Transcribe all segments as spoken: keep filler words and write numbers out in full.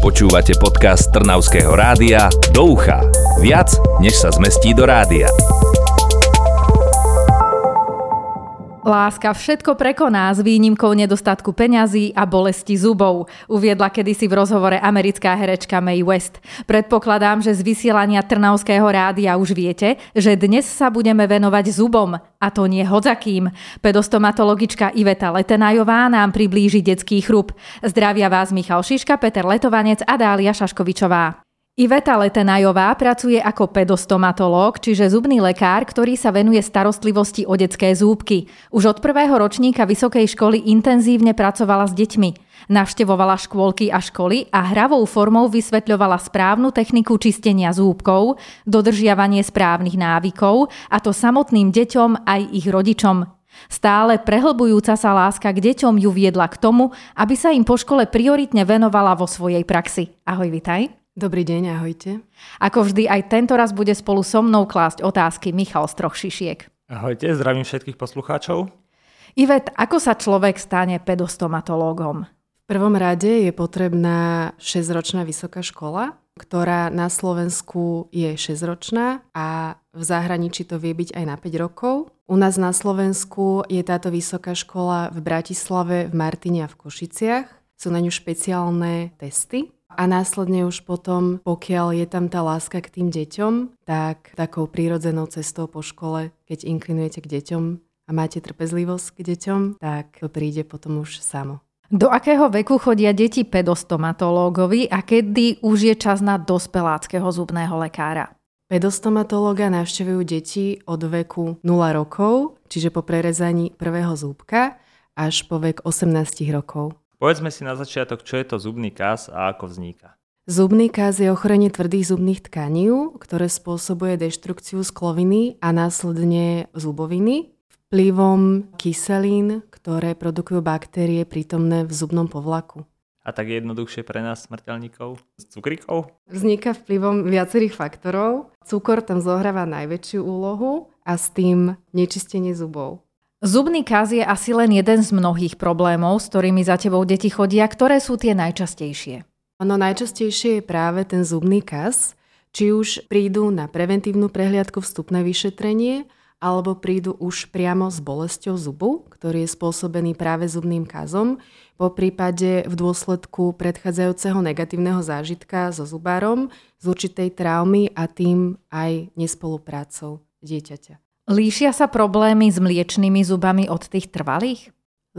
Počúvate podcast Trnavského rádia Do ucha. Viac, než sa zmestí do rádia. Láska všetko prekoná s výnimkou nedostatku peňazí a bolesti zubov, uviedla kedysi v rozhovore americká herečka Mae West. Predpokladám, že z vysielania Trnavského rádia už viete, že dnes sa budeme venovať zubom, a to nie hodzakým. Pedostomatologička Iveta Letenajová nám priblíži detský chrup. Zdravia vás Michal Šiška, Peter Letovanec a Dália Šaškovičová. Iveta Letenajová pracuje ako pedostomatológ, čiže zubný lekár, ktorý sa venuje starostlivosti o detské zúbky. Už od prvého ročníka vysokej školy intenzívne pracovala s deťmi. Navštevovala škôlky a školy a hravou formou vysvetľovala správnu techniku čistenia zúbkov, dodržiavanie správnych návykov, a to samotným deťom aj ich rodičom. Stále prehlbujúca sa láska k deťom ju viedla k tomu, aby sa im po škole prioritne venovala vo svojej praxi. Ahoj, vitaj. Dobrý deň, ahojte. Ako vždy, aj tento raz bude spolu so mnou klásť otázky Michal z Troch šišiek. Ahojte, zdravím všetkých poslucháčov. Ivet, ako sa človek stane pedostomatológom? V prvom rade je potrebná šesťročná vysoká škola, ktorá na Slovensku je šesťročná a v zahraničí to vie byť aj na päť rokov. U nás na Slovensku je táto vysoká škola v Bratislave, v Martine a v Košiciach. Sú na ňu špeciálne testy. A následne už potom, pokiaľ je tam tá láska k tým deťom, tak takou prírodzenou cestou po škole, keď inklinujete k deťom a máte trpezlivosť k deťom, tak to príde potom už samo. Do akého veku chodia deti pedostomatológovi a kedy už je čas na dospeláckého zubného lekára? Pedostomatológa navštevujú deti od veku nula rokov, čiže po prerezaní prvého zúbka, až po vek osemnásť rokov. Povedzme si na začiatok, čo je to zubný kas a ako vzniká. Zubný kas je ochorenie tvrdých zubných tkaní, ktoré spôsobuje deštrukciu skloviny a následne zuboviny vplyvom kyselín, ktoré produkujú baktérie prítomné v zubnom povlaku. A tak jednoduchšie pre nás smrteľníkov s cukríkov? Vzniká vplyvom viacerých faktorov. Cukor tam zohráva najväčšiu úlohu a s tým nečistenie zubov. Zubný kas je asi len jeden z mnohých problémov, s ktorými za tebou deti chodia. Ktoré sú tie najčastejšie? Ono najčastejšie je práve ten zubný kas, či už prídu na preventívnu prehliadku, vstupné vyšetrenie, alebo prídu už priamo s bolesťou zubu, ktorý je spôsobený práve zubným kazom, po prípade v dôsledku predchádzajúceho negatívneho zážitka so zubárom, z určitej traumy a tým aj nespoluprácou dieťaťa. Líšia sa problémy s mliečnymi zubami od tých trvalých?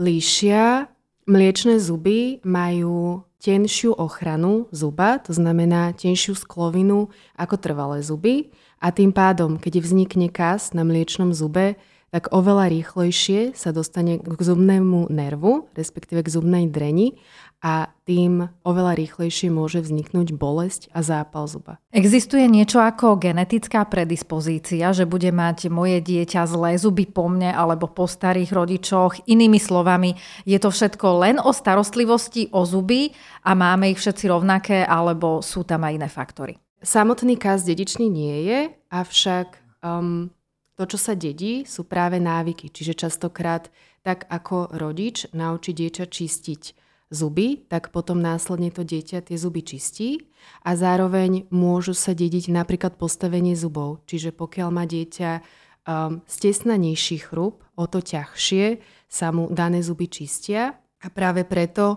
Líšia. Mliečne zuby majú tenšiu ochranu zuba, to znamená tenšiu sklovinu ako trvalé zuby, a tým pádom, keď vznikne kas na mliečnom zube, tak oveľa rýchlejšie sa dostane k zubnému nervu, respektíve k zubnej dreni, a tým oveľa rýchlejšie môže vzniknúť bolesť a zápal zuba. Existuje niečo ako genetická predispozícia, že bude mať moje dieťa zlé zuby po mne alebo po starých rodičoch? Inými slovami, je to všetko len o starostlivosti o zuby a máme ich všetci rovnaké, alebo sú tam aj iné faktory? Samotný kas dedičný nie je, avšak um, to, čo sa dedí, sú práve návyky. Čiže častokrát tak ako rodič naučí dieťa čistiť zuby, tak potom následne to dieťa tie zuby čistí a zároveň môžu sa dediť napríklad postavenie zubov. Čiže pokiaľ má dieťa um, stesnanejší chrup, o to ťažšie sa mu dané zuby čistia, a práve preto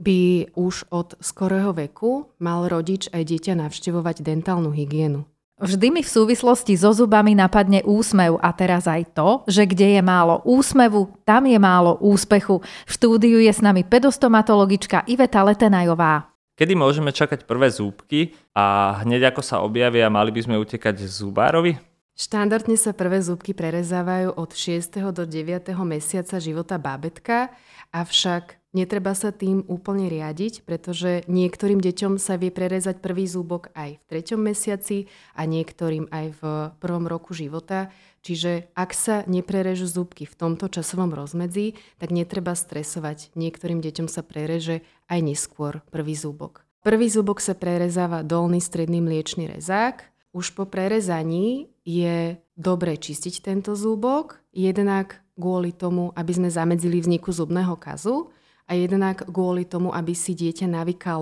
by už od skorého veku mal rodič aj dieťa navštevovať dentálnu hygienu. Vždy mi v súvislosti so zubami napadne úsmev, a teraz aj to, že kde je málo úsmevu, tam je málo úspechu. V štúdiu je s nami pedostomatologička Iveta Letenajová. Kedy môžeme čakať prvé zúbky a hneď ako sa objavia, mali by sme utekať zubárovi? Štandardne sa prvé zúbky prerezávajú od šiesteho do deviateho mesiaca života bábätka, avšak netreba sa tým úplne riadiť, pretože niektorým deťom sa vie prerezať prvý zúbok aj v treťom mesiaci a niektorým aj v prvom roku života. Čiže ak sa neprerežú zúbky v tomto časovom rozmedzi, tak netreba stresovať. Niektorým deťom sa prereže aj neskôr prvý zúbok. Prvý zúbok sa prerezáva dolný stredný mliečny rezák. Už po prerezaní je dobre čistiť tento zúbok, jednak kvôli tomu, aby sme zamedzili vzniku zubného kazu, a jednak kvôli tomu, aby si dieťa navykalo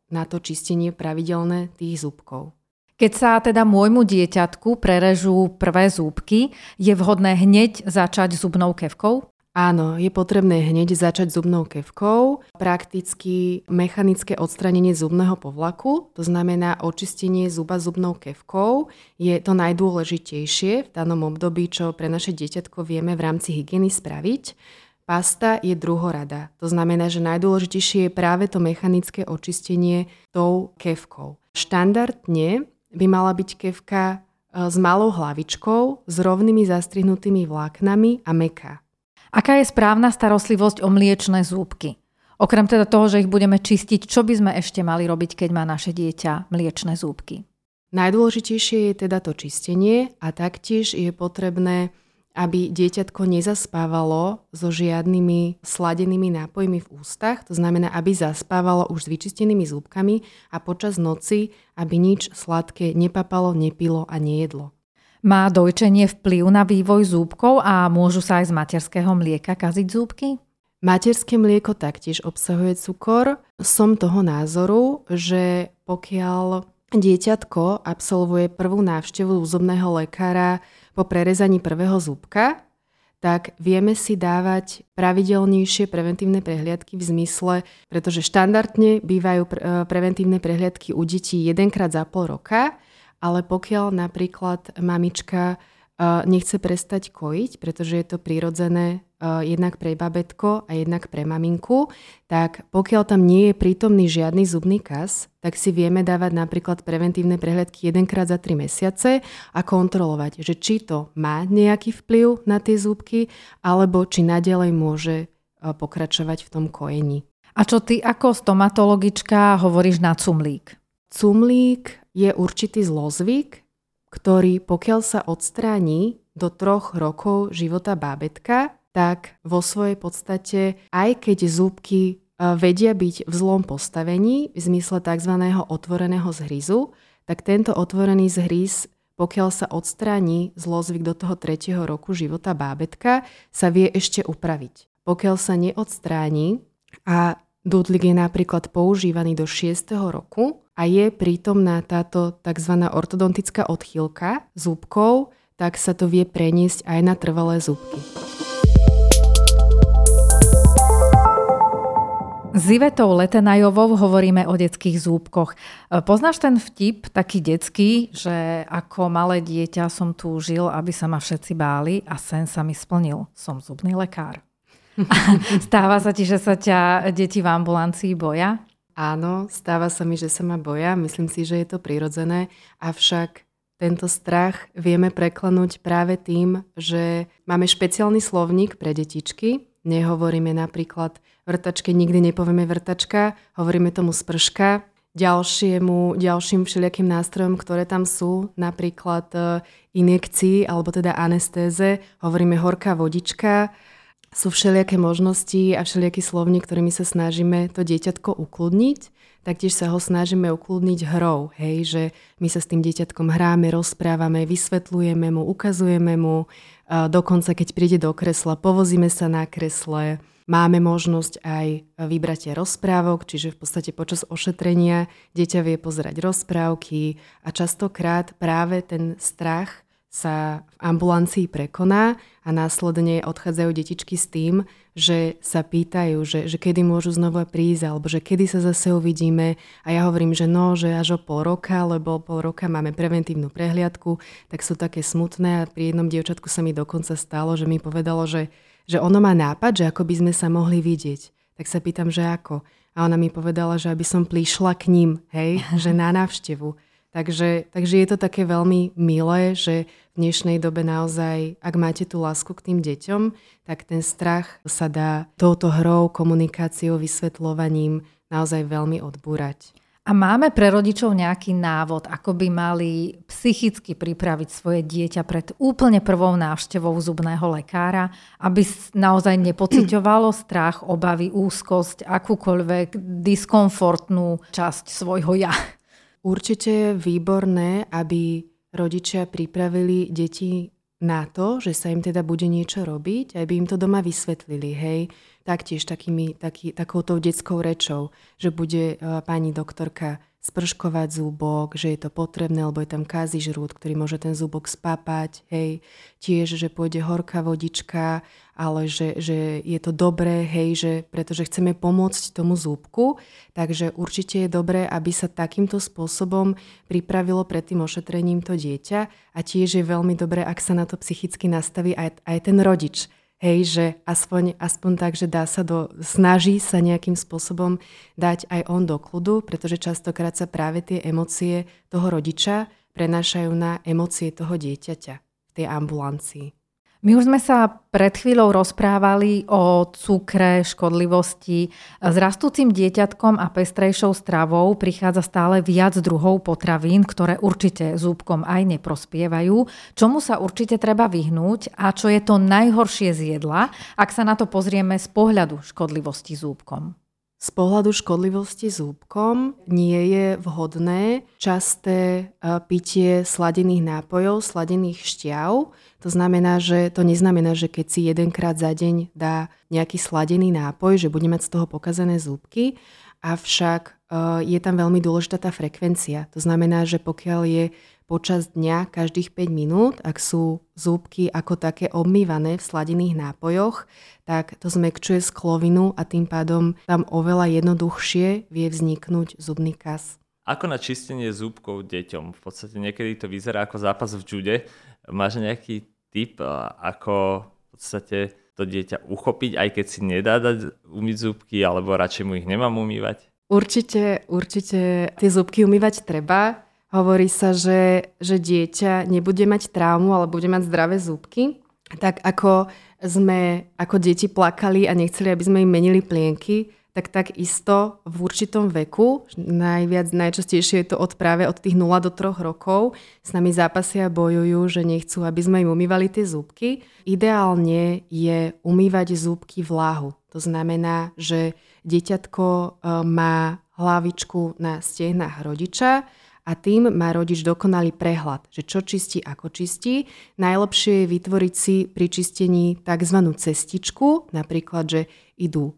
na to čistenie pravidelné tých zúbkov. Keď sa teda môjmu dieťatku prerežú prvé zúbky, je vhodné hneď začať zubnou kefkou? Áno, je potrebné hneď začať zubnou kefkou, prakticky mechanické odstránenie zubného povlaku, to znamená očistenie zuba zubnou kefkou, je to najdôležitejšie v danom období, čo pre naše dieťatko vieme v rámci hygieny spraviť. Pasta je druhorada, to znamená, že najdôležitejšie je práve to mechanické očistenie tou kefkou. Štandardne by mala byť kefka s malou hlavičkou, s rovnými zastrihnutými vláknami a mäkká. Aká je správna starostlivosť o mliečne zúbky? Okrem teda toho, že ich budeme čistiť, čo by sme ešte mali robiť, keď má naše dieťa mliečne zúbky? Najdôležitejšie je teda to čistenie a taktiež je potrebné, aby dieťatko nezaspávalo so žiadnymi sladenými nápojmi v ústach, to znamená, aby zaspávalo už s vyčistenými zúbkami a počas noci, aby nič sladké nepapalo, nepilo a nejedlo. Má dojčenie vplyv na vývoj zúbkov a môžu sa aj z materského mlieka kaziť zúbky? Materské mlieko taktiež obsahuje cukor. Som toho názoru, že pokiaľ dieťatko absolvuje prvú návštevu zubného lekára po prerezaní prvého zúbka, tak vieme si dávať pravidelnejšie preventívne prehliadky v zmysle, pretože štandardne bývajú pre- preventívne prehliadky u detí jedenkrát za pol roka, ale pokiaľ napríklad mamička uh, nechce prestať kojiť, pretože je to prirodzené uh, jednak pre babetko a jednak pre maminku, tak pokiaľ tam nie je prítomný žiadny zubný kas, tak si vieme dávať napríklad preventívne prehliadky jedenkrát za tri mesiace a kontrolovať, že či to má nejaký vplyv na tie zúbky, alebo či naďalej môže uh, pokračovať v tom kojení. A čo ty ako stomatologička hovoríš na cumlík? Cumlík je určitý zlozvyk, ktorý pokiaľ sa odstráni do troch rokov života bábätka, tak vo svojej podstate, aj keď zúbky vedia byť v zlom postavení, v zmysle tzv. Otvoreného zhryzu, tak tento otvorený zhryz, pokiaľ sa odstráni zlozvyk do toho tretieho roku života bábätka, sa vie ešte upraviť. Pokiaľ sa neodstráni a dúdlik je napríklad používaný do šiesteho roku a je prítomná táto tzv. Ortodontická odchýlka zúbkov, tak sa to vie preniesť aj na trvalé zúbky. S Ivetou Letenajovou hovoríme o detských zúbkoch. Poznáš ten vtip, taký detský, že ako malé dieťa som túžil, aby sa ma všetci báli a sen sa mi splnil. Som zubný lekár. Stáva sa ti, že sa ťa deti v ambulancii boja? Áno, stáva sa mi, že sa ma boja. Myslím si, že je to prirodzené. Avšak tento strach vieme preklenúť práve tým, že máme špeciálny slovník pre detičky. Nehovoríme napríklad vrtačke, nikdy nepovieme vrtačka, hovoríme tomu sprška. Ďalšiemu, ďalším všelijakým nástrojom, ktoré tam sú, napríklad injekcii alebo teda anestéze, hovoríme horká vodička. Sú všelijaké možnosti a všelijaký slovník, ktorými sa snažíme to dieťatko ukludniť. Taktiež sa ho snažíme ukludniť hrou, hej, že my sa s tým dieťatkom hráme, rozprávame, vysvetľujeme mu, ukazujeme mu. Dokonca, keď príde do kresla, povozíme sa na kresle. Máme možnosť aj vybratia rozprávok, čiže v podstate počas ošetrenia dieťa vie pozerať rozprávky a častokrát práve ten strach sa v ambulancii prekoná a následne odchádzajú detičky s tým, že sa pýtajú, že, že kedy môžu znova prísť, alebo že kedy sa zase uvidíme. A ja hovorím, že no, že až o pol roka, lebo o pol roka máme preventívnu prehliadku, tak sú také smutné a pri jednom dievčatku sa mi dokonca stalo, že mi povedalo, že, že ono má nápad, že ako by sme sa mohli vidieť. Tak sa pýtam, že ako. A ona mi povedala, že aby som prišla k ním, hej, že na návštevu. Takže, takže je to také veľmi milé, že v dnešnej dobe naozaj, ak máte tú lásku k tým deťom, tak ten strach sa dá touto hrou, komunikáciou, vysvetľovaním naozaj veľmi odbúrať. A máme pre rodičov nejaký návod, ako by mali psychicky pripraviť svoje dieťa pred úplne prvou návštevou zubného lekára, aby naozaj nepociťovalo strach, obavy, úzkosť, akúkoľvek diskomfortnú časť svojho ja? Určite je výborné, aby rodičia pripravili deti na to, že sa im teda bude niečo robiť, aby im to doma vysvetlili. Hej. taktiež takými, taký, takoutou detskou rečou, že bude uh, pani doktorka sprškovať zúbok, že je to potrebné, lebo je tam kazižrút, ktorý môže ten zúbok spápať, hej. Tiež, že pôjde horká vodička, ale že, že je to dobré, hej, že pretože chceme pomôcť tomu zúbku, takže určite je dobré, aby sa takýmto spôsobom pripravilo pred tým ošetrením to dieťa a tiež je veľmi dobré, ak sa na to psychicky nastaví aj, aj ten rodič. Hej, že aspoň, aspoň tak, že dá sa do, snaží sa nejakým spôsobom dať aj on do kľudu, pretože častokrát sa práve tie emócie toho rodiča prenášajú na emócie toho dieťaťa v tej ambulancii. My už sme sa pred chvíľou rozprávali o cukre, škodlivosti. S rastúcim dieťatkom a pestrejšou stravou prichádza stále viac druhov potravín, ktoré určite zúbkom aj neprospievajú. Čomu sa určite treba vyhnúť a čo je to najhoršie z jedla, ak sa na to pozrieme z pohľadu škodlivosti zúbkom? Z pohľadu škodlivosti zúbkom nie je vhodné časté pitie sladených nápojov, sladených šťav. To znamená, že to neznamená, že keď si jedenkrát za deň dá nejaký sladený nápoj, že bude mať z toho pokazané zúbky, avšak je tam veľmi dôležitá tá frekvencia. To znamená, že pokiaľ je počas dňa každých päť minút, ak sú zúbky ako také obmývané v sladených nápojoch, tak to zmäkčuje sklovinu a tým pádom tam oveľa jednoduchšie vie vzniknúť zubný kas. Ako na čistenie zúbkov deťom? V podstate niekedy to vyzerá ako zápas v jude. Máš nejaký tip, ako v podstate to dieťa uchopiť, aj keď si nedá dať umyť zúbky, alebo radšej mu ich nemám umývať? Určite, určite tie zúbky umývať treba. Hovorí sa, že, že dieťa nebude mať traumu, ale bude mať zdravé zúbky. Tak ako sme ako deti plakali a nechceli, aby sme im menili plienky, tak takisto v určitom veku, najviac, najčastejšie je to od práve od tých nula do troch rokov, s nami zápasia a bojujú, že nechcú, aby sme im umývali tie zúbky. Ideálne je umývať zúbky vláhu. To znamená, že dieťatko má hlavičku na stehnách rodiča, a tým má rodič dokonalý prehľad, že čo čistí, ako čistí. Najlepšie je vytvoriť si pri čistení tzv. Cestičku, napríklad, že idú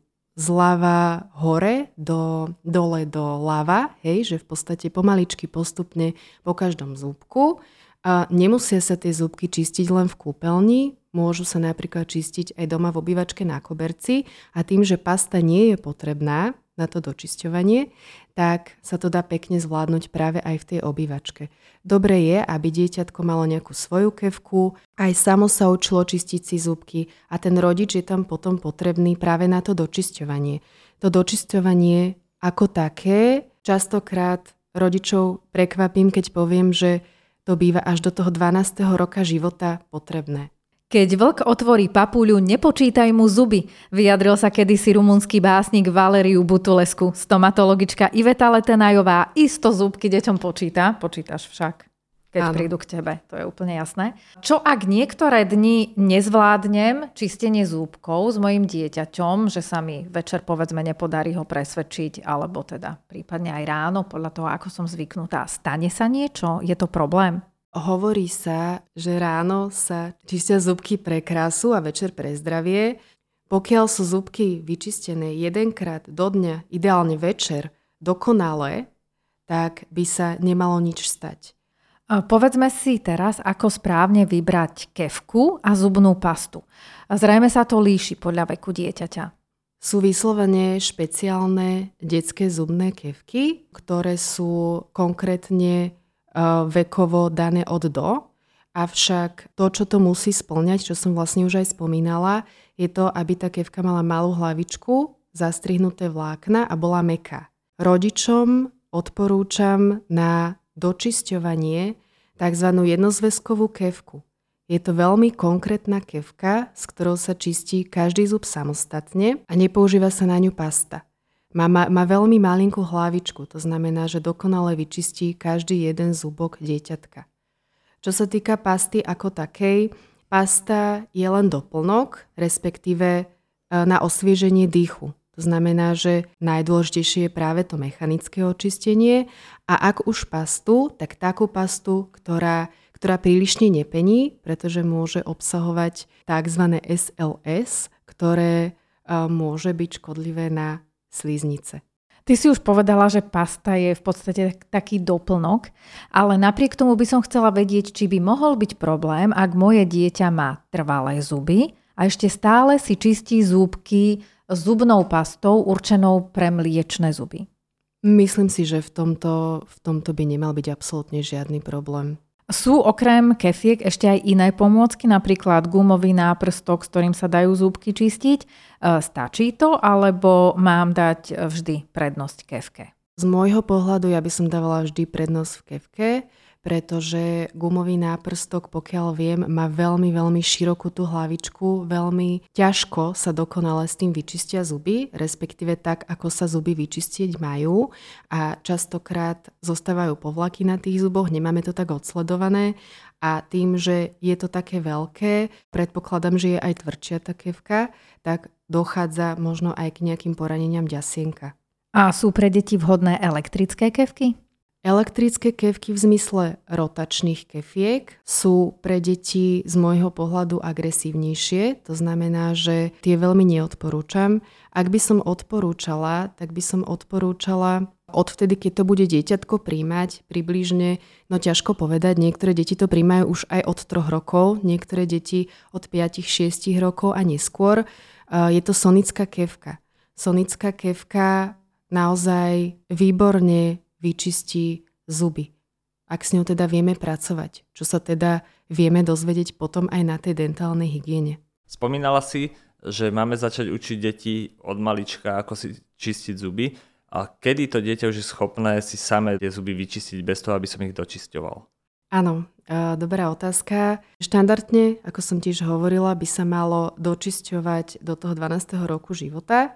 zľava hore, do, dole do ľava, hej, že v podstate pomaličky postupne po každom zúbku. A nemusia sa tie zúbky čistiť len v kúpeľni, môžu sa napríklad čistiť aj doma v obývačke na koberci a tým, že pasta nie je potrebná na to dočisťovanie, tak sa to dá pekne zvládnuť práve aj v tej obývačke. Dobre je, aby dieťatko malo nejakú svoju kefku, aj samo sa učilo čistiť si zúbky a ten rodič je tam potom potrebný práve na to dočisťovanie. To dočisťovanie ako také, častokrát rodičov prekvapím, keď poviem, že to býva až do toho dvanásteho roka života potrebné. Keď vlk otvorí papuľu, nepočítaj mu zuby, vyjadril sa kedysi rumunský básnik Valeriu Butulescu. Stomatologička Iveta Letenajová isto zúbky deťom počíta, počítaš však, keď Áno. prídu k tebe, to je úplne jasné. Čo ak niektoré dni nezvládnem čistenie zúbkov s mojim dieťaťom, že sa mi večer povedzme nepodarí ho presvedčiť, alebo teda prípadne aj ráno, podľa toho, ako som zvyknutá. Stane sa niečo? Je to problém? Hovorí sa, že ráno sa čistia zúbky pre krásu a večer pre zdravie. Pokiaľ sú zúbky vyčistené jedenkrát do dňa, ideálne večer, dokonale, tak by sa nemalo nič stať. Povedzme si teraz, ako správne vybrať kefku a zubnú pastu. Zrejme sa to líši podľa veku dieťaťa. Sú vyslovene špeciálne detské zubné kefky, ktoré sú konkrétne vekovo dané od do, avšak to, čo to musí spĺňať, čo som vlastne už aj spomínala, je to, aby tá kefka mala malú hlavičku, zastrihnuté vlákna a bola mäkká. Rodičom odporúčam na dočisťovanie tzv. Jednozväzkovú kefku. Je to veľmi konkrétna kefka, s ktorou sa čistí každý zub samostatne a nepoužíva sa na ňu pasta. Má, má, má veľmi malinkú hlavičku, to znamená, že dokonale vyčistí každý jeden zubok dieťatka. Čo sa týka pasty ako takej, pasta je len doplnok, respektíve na osvieženie dýchu. To znamená, že najdôležitejšie je práve to mechanické očistenie a ak už pastu, tak takú pastu, ktorá, ktorá prílišne nepení, pretože môže obsahovať tzv. es el es, ktoré môže byť škodlivé na sliznice. Ty si už povedala, že pasta je v podstate taký doplnok, ale napriek tomu by som chcela vedieť, či by mohol byť problém, ak moje dieťa má trvalé zuby a ešte stále si čistí zúbky zubnou pastou určenou pre mliečne zuby. Myslím si, že v tomto, v tomto by nemal byť absolútne žiadny problém. Sú okrem kefiek ešte aj iné pomôcky, napríklad gumový náprstok, s ktorým sa dajú zúbky čistiť. Stačí to, alebo mám dať vždy prednosť kefke? Z môjho pohľadu ja by som dávala vždy prednosť v kefke, pretože gumový náprstok, pokiaľ viem, má veľmi, veľmi širokú tú hlavičku, veľmi ťažko sa dokonale s tým vyčistia zuby, respektíve tak, ako sa zuby vyčistieť majú a častokrát zostávajú povlaky na tých zuboch, nemáme to tak odsledované a tým, že je to také veľké, predpokladám, že je aj tvrdšia tá kefka, tak dochádza možno aj k nejakým poraneniam ďasienka. A sú pre deti vhodné elektrické kefky? Elektrické kefky v zmysle rotačných kefiek sú pre deti z môjho pohľadu agresívnejšie. To znamená, že tie veľmi neodporúčam. Ak by som odporúčala, tak by som odporúčala odvtedy, keď to bude dieťatko príjmať, približne, no ťažko povedať, niektoré deti to príjmajú už aj od troch rokov, niektoré deti od päť šesť rokov a neskôr. Je to sonická kefka. Sonická kefka naozaj výborne vyčistí zuby. Ak s ňou teda vieme pracovať, čo sa teda vieme dozvedieť potom aj na tej dentálnej hygiene. Spomínala si, že máme začať učiť deti od malička, ako si čistiť zuby. A kedy to dieťa už je schopné si samé tie zuby vyčistiť bez toho, aby som ich dočisťoval? Áno, dobrá otázka. Štandardne, ako som tiež hovorila, by sa malo dočisťovať do toho dvanásteho roku života.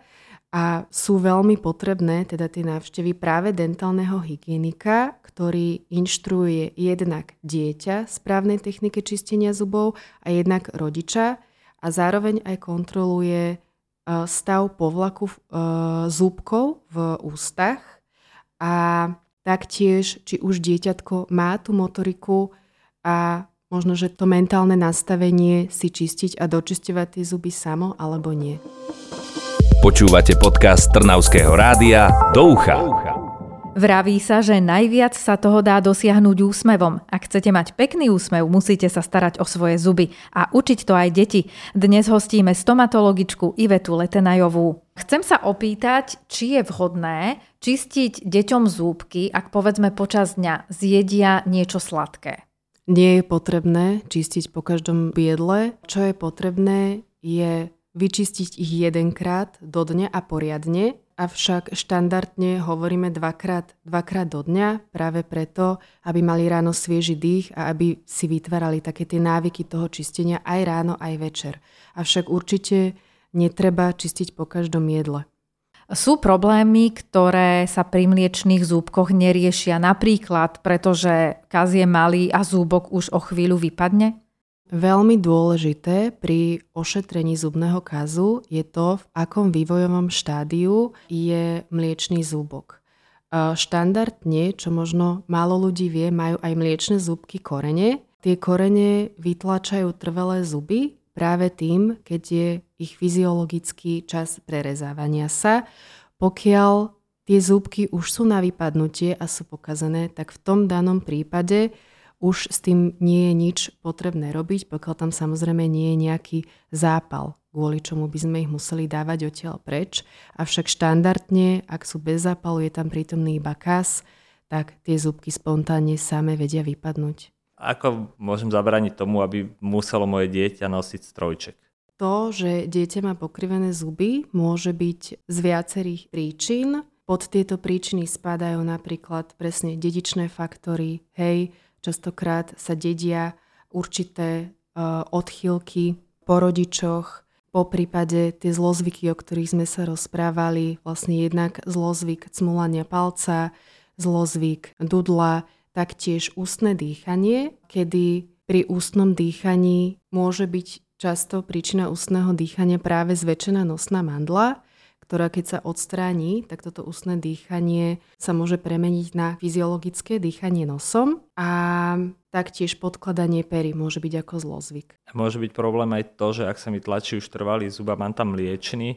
A sú veľmi potrebné teda tie návštevy práve dentálneho hygienika, ktorý inštruuje jednak dieťa správnej technike čistenia zubov a jednak rodiča a zároveň aj kontroluje stav povlaku zúbkov v ústach a taktiež, či už dieťatko má tú motoriku a možno, že to mentálne nastavenie si čistiť a dočisťovať tie zuby samo alebo nie. Počúvate podcast Trnavského rádia Do ucha. Vraví sa, že najviac sa toho dá dosiahnuť úsmevom. Ak chcete mať pekný úsmev, musíte sa starať o svoje zuby a učiť to aj deti. Dnes hostíme stomatologičku Ivetu Letenajovú. Chcem sa opýtať, či je vhodné čistiť deťom zúbky, ak povedzme počas dňa zjedia niečo sladké. Nie je potrebné čistiť po každom jedle. Čo je potrebné, je vyčistiť ich jedenkrát do dňa a poriadne, avšak štandardne hovoríme dvakrát, dvakrát do dňa, práve preto, aby mali ráno svieži dých a aby si vytvárali také tie návyky toho čistenia aj ráno, aj večer. Avšak určite netreba čistiť po každom jedle. Sú problémy, ktoré sa pri mliečnych zúbkoch neriešia, napríklad pretože kaz je malý a zúbok už o chvíľu vypadne? Veľmi dôležité pri ošetrení zubného kazu je to, v akom vývojovom štádiu je mliečný zúbok. Štandardne, čo možno málo ľudí vie, majú aj mliečne zúbky korene. Tie korene vytlačajú trvalé zuby práve tým, keď je ich fyziologický čas prerezávania sa. Pokiaľ tie zúbky už sú na vypadnutie a sú pokazané, tak v tom danom prípade už s tým nie je nič potrebné robiť, pokiaľ tam samozrejme nie je nejaký zápal, kvôli čomu by sme ich museli dávať odtiaľ preč. Avšak štandardne, ak sú bez zápalu, je tam prítomný iba kas, tak tie zúbky spontánne same vedia vypadnúť. Ako môžem zabrániť tomu, aby muselo moje dieťa nosiť strojček? To, že dieťa má pokrivené zuby, môže byť z viacerých príčin. Pod tieto príčiny spadajú napríklad presne dedičné faktory, hej, častokrát sa dedia určité uh, odchýlky po rodičoch, po prípade tie zlozvyky, o ktorých sme sa rozprávali, vlastne jednak zlozvyk cmulania palca, zlozvyk dudla, taktiež ústne dýchanie, kedy pri ústnom dýchaní môže byť často príčina ústneho dýchania práve zväčšená nosná mandla, ktorá keď sa odstráni, tak toto ústne dýchanie sa môže premeniť na fyziologické dýchanie nosom a taktiež podkladanie pery môže byť ako zlozvyk. Môže byť problém aj to, že ak sa mi tlačí už trvalý zub a mám tam mliečny,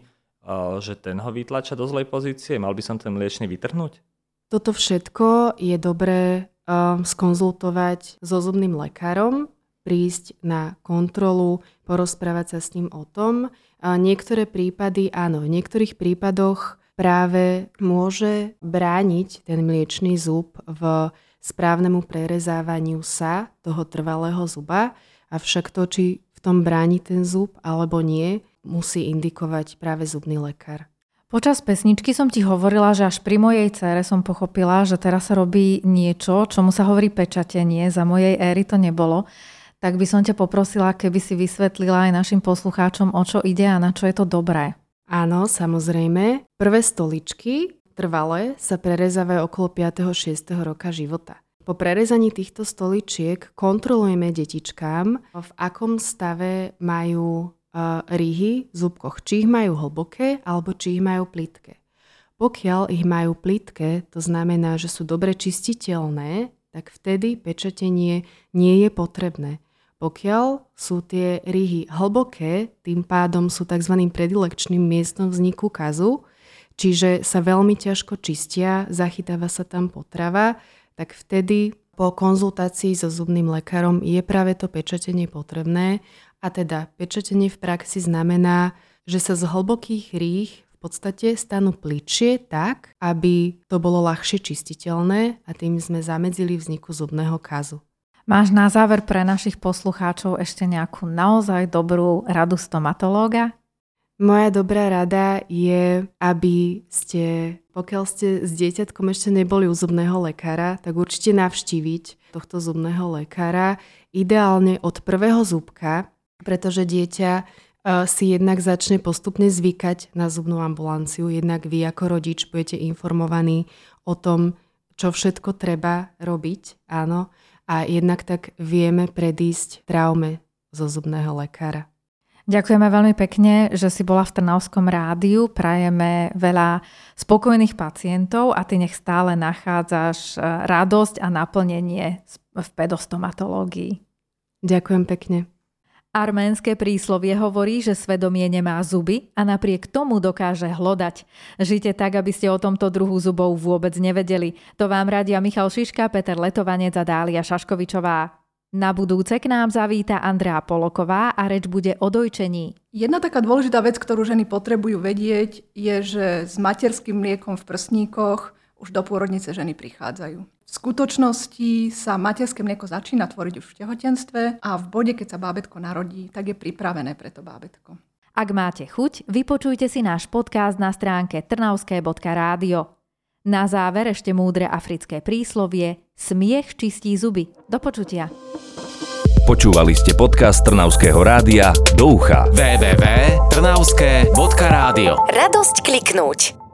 že ten ho vytlača do zlej pozície? Mal by som ten mliečny vytrhnúť? Toto všetko je dobré um, skonzultovať so zubným lekárom, prísť na kontrolu, porozprávať sa s ním o tom. A niektoré prípady, áno, v niektorých prípadoch práve môže brániť ten mliečny zub v správnemu prerezávaniu sa toho trvalého zuba, avšak to, či v tom bráni ten zub alebo nie, musí indikovať práve zubný lekár. Počas pesničky som ti hovorila, že až pri mojej dcére som pochopila, že teraz sa robí niečo, čomu sa hovorí pečatenie. Za mojej éry to nebolo. Tak by som ťa poprosila, keby si vysvetlila aj našim poslucháčom, o čo ide a na čo je to dobré. Áno, samozrejme. Prvé stoličky trvalé sa prerezávajú okolo piateho šiesteho roka života. Po prerezaní týchto stoličiek kontrolujeme detičkám, v akom stave majú rýhy v zubkoch, či ich majú hlboké alebo či ich majú plitké. Pokiaľ ich majú plitké, to znamená, že sú dobre čistiteľné, tak vtedy pečatenie nie je potrebné. Pokiaľ sú tie rýhy hlboké, tým pádom sú tzv. Predilekčným miestom vzniku kazu, čiže sa veľmi ťažko čistia, zachytáva sa tam potrava, tak vtedy po konzultácii so zubným lekárom je práve to pečatenie potrebné. A teda pečatenie v praxi znamená, že sa z hlbokých rýh v podstate stanú plyčšie tak, aby to bolo ľahšie čistiteľné a tým sme zamedzili vzniku zubného kazu. Máš na záver pre našich poslucháčov ešte nejakú naozaj dobrú radu stomatológa? Moja dobrá rada je, aby ste, pokiaľ ste s dieťatkom ešte neboli u zubného lekára, tak určite navštíviť tohto zubného lekára, ideálne od prvého zubka, pretože dieťa si jednak začne postupne zvykať na zubnú ambulanciu, jednak vy ako rodič budete informovaní o tom, čo všetko treba robiť, áno, a jednak tak vieme predísť traume zo zubného lekára. Ďakujeme veľmi pekne, že si bola v Trnavskom rádiu. Prajeme veľa spokojných pacientov a ty nech stále nachádzaš radosť a naplnenie v pedostomatológii. Ďakujem pekne. Arménske príslovie hovorí, že svedomie nemá zuby a napriek tomu dokáže hlodať. Žite tak, aby ste o tomto druhu zubov vôbec nevedeli. To vám radia Michal Šiška, Peter Letovanec a Dália Šaškovičová. Na budúce k nám zavíta Andrea Poloková a reč bude o dojčení. Jedna taká dôležitá vec, ktorú ženy potrebujú vedieť, je, že s materským mliekom v prsníkoch už do pôrodnice ženy prichádzajú. V skutočnosti sa materské mlieko začína tvoriť už v tehotenstve a v bode, keď sa bábätko narodí, tak je pripravené pre to bábätko. Ak máte chuť, vypočujte si náš podcast na stránke trnavské bodka rádio. Na záver ešte múdre africké príslovie: smiech čistí zuby. Do počutia. Počúvali ste podcast Trnavského rádia Do ucha. w w w bodka trnavské bodka rádio. Radosť kliknúť.